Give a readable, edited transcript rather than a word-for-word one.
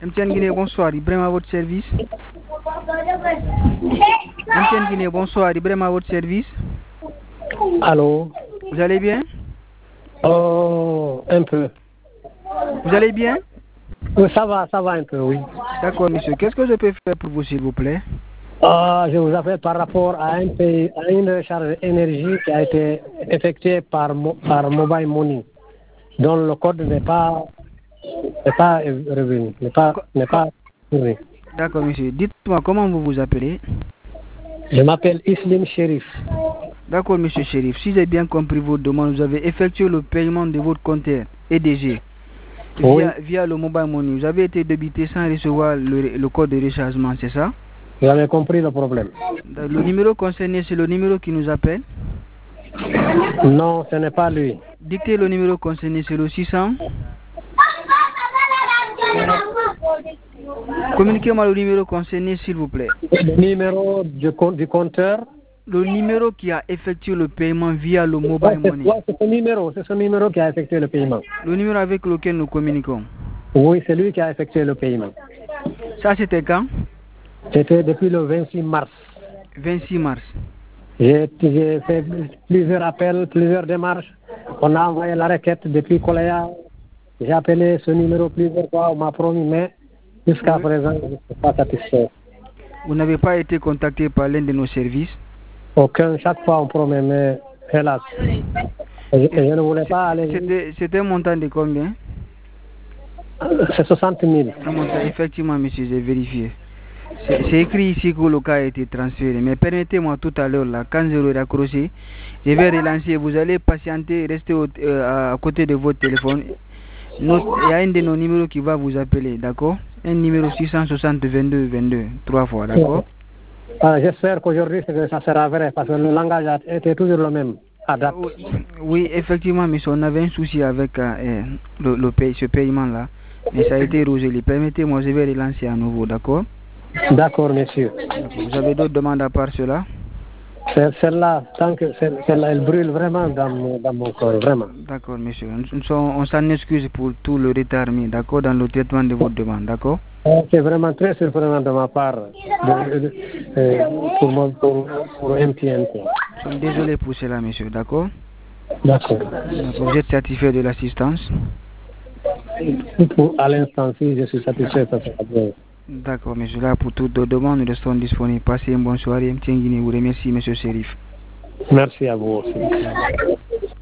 MTN Guinée, bonsoir. Ibrahim à votre service. MTN Guinée, bonsoir. Ibrahim à votre service. Allô? Vous allez bien? Oh, un peu. Vous allez bien? Oui, ça va un peu, oui. D'accord, monsieur. Qu'est-ce que je peux faire pour vous, s'il vous plaît? Je vous appelle par rapport à une recharge énergie qui a été effectuée par Mobile Money, dont le code n'est pas revenu, n'est pas revenu. D'accord, monsieur. Dites-moi, comment vous vous appelez? Je m'appelle Islim Sherif. D'accord, monsieur Chérif. Si j'ai bien compris votre demande, vous avez effectué le paiement de votre compte EDG via le Mobile Money. Vous avez été débité sans recevoir le code de rechargement, c'est ça? Vous avez compris le problème? Le numéro concerné, c'est le numéro qui nous appelle? Non, ce n'est pas lui. Dictez le numéro concerné, c'est le 600. Communiquez-moi le numéro concerné, s'il vous plaît. Le numéro du compteur. Le numéro qui a effectué le paiement via le Mobile Money. C'est ce numéro qui a effectué le paiement. Le numéro avec lequel nous communiquons. Oui, c'est lui qui a effectué le paiement. Ça, c'était quand? C'était depuis le 26 mars. 26 mars. J'ai fait plusieurs appels, plusieurs démarches. On a envoyé la requête depuis Koléa. J'ai appelé ce numéro plusieurs fois. On m'a promis, mais jusqu'à présent, je ne suis pas satisfait. Vous n'avez pas été contacté par l'un de nos services? Aucun. Chaque fois, on promet, mais hélas. Je ne voulais pas aller. C'était un montant de combien? C'est 60 000. Un montant, effectivement, monsieur, j'ai vérifié. C'est écrit ici que le cas a été transféré. Mais permettez-moi tout à l'heure, là, quand je l'aurai raccroché, je vais relancer. Vous allez patienter, rester à côté de votre téléphone. Il y a un de nos numéros qui va vous appeler, d'accord? Un numéro 660 22 22, 3 fois, d'accord? J'espère qu'aujourd'hui, ça sera vrai, parce que le langage était toujours le même. Oui, effectivement, monsieur, on avait un souci avec ce paiement-là, mais ça a été résolu. Permettez-moi, je vais relancer à nouveau, d'accord? D'accord, monsieur. Vous avez d'autres demandes à part cela? Celle-là, tant que celle-là, elle brûle vraiment dans mon corps, vraiment. D'accord, monsieur. On s'en excuse pour tout le retard mis, d'accord, dans le traitement de votre demande, d'accord? C'est vraiment très surprenant de ma part pour MTN. Nous sommes désolés pour cela, monsieur, d'accord? D'accord. Vous êtes satisfait de l'assistance? À l'instant, si je suis satisfait, ça sera bien. D'accord, monsieur. Là, pour toutes les demandes, nous restons disponibles. Passez une bonne soirée. MTN Guinée vous remercie, monsieur Chérif. Merci à vous aussi.